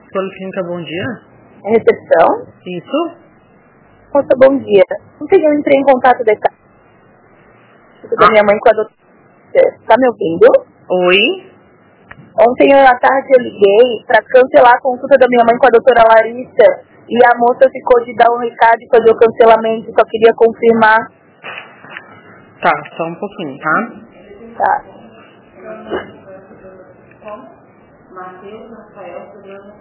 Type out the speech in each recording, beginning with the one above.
Policlínica, bom dia. É recepção? Isso? Moça, bom dia. Ontem eu entrei em contato da minha mãe com a doutora. Tá me ouvindo? Oi? Ontem à tarde eu liguei para cancelar a consulta da minha mãe com a doutora Larissa e a moça ficou de dar um recado e fazer o cancelamento, só queria confirmar. Tá, só um pouquinho, tá? Tá. Matheus Rafael Silvana.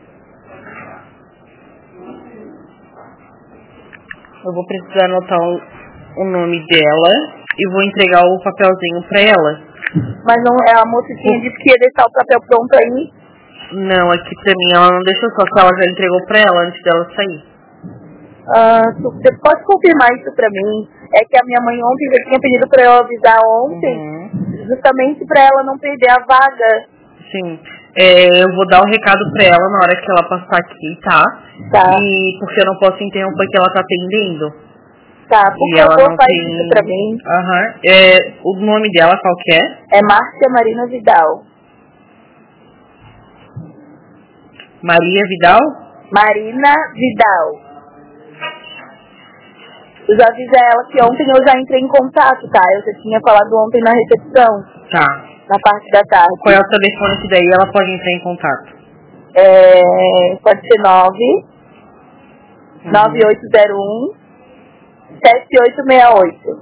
Eu vou precisar anotar o nome dela e vou entregar o papelzinho pra ela. Mas não, a moça disse que ia deixar o papel pronto aí. Não, aqui pra mim ela não deixou, só que ela já entregou pra ela antes dela sair. Você pode confirmar isso pra mim? É que a minha mãe ontem já tinha pedido pra eu avisar ontem, justamente pra ela não perder a vaga. Sim. Eu vou dar o recado pra ela na hora que ela passar aqui, tá? Tá. E porque eu não posso interromper que ela tá atendendo. Tá, por E ela favor, não faz tem... isso pra mim. O nome dela qual que é? É Márcia Marina Vidal. Maria Vidal? Marina Vidal. Eu já avisei ela que ontem eu já entrei em contato, tá? Eu já tinha falado ontem na recepção. Tá. Na parte da tarde. Qual é o telefone que daí ela pode entrar em contato? Pode ser 9801 7868.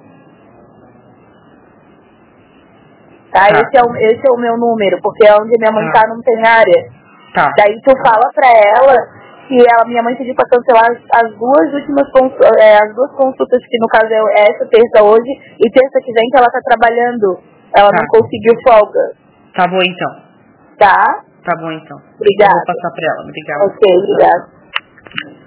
Tá? Esse é o meu número, porque onde minha mãe tá não tem área. Tá. Daí tu fala pra ela que minha mãe pediu pra cancelar as duas últimas as duas consultas, que no caso é essa terça hoje e terça que vem que ela tá trabalhando. Ela não conseguiu folga. Tá bom então. Tá? Tá bom então. Obrigada. Eu vou passar pra ela. Obrigada. Ok, obrigada.